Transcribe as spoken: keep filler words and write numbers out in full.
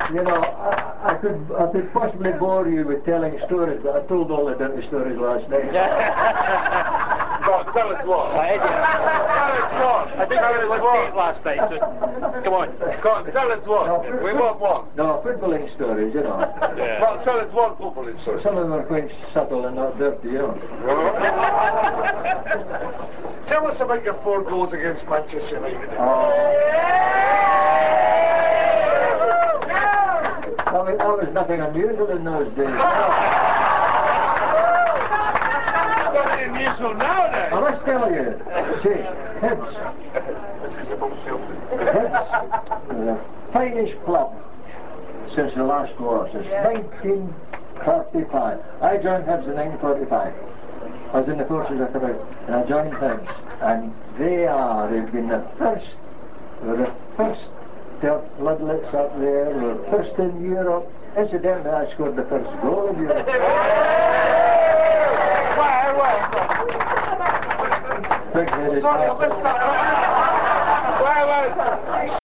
You know, I, I could I could possibly bore you with telling stories, but I told all the dirty stories last night. Go on, tell us one. I had you. Tell us one. I think tell I us was one. late last night, so come on. Go on, tell us one. No, we want one. No, footballing stories, you know. Yeah. Well, tell us one footballing story. Some of them are quite subtle and not dirty, you know. Tell us about your four goals against Manchester United. Oh. That was, that was nothing unusual in those days. Nothing unusual now I then. must tell you, see, Hibs, Hibs, the finest club since the last war, since nineteen forty-five. I joined Hibs in nineteen forty-five. I was in the forces of about, and I joined Hibs, and they are, they've been the first, they were the first to have floodlights up there, they were first in Europe. Incidentally, I scored the first goal in Europe. Where, where? Big-headed Sorry, I bastard. missed that. Where, where?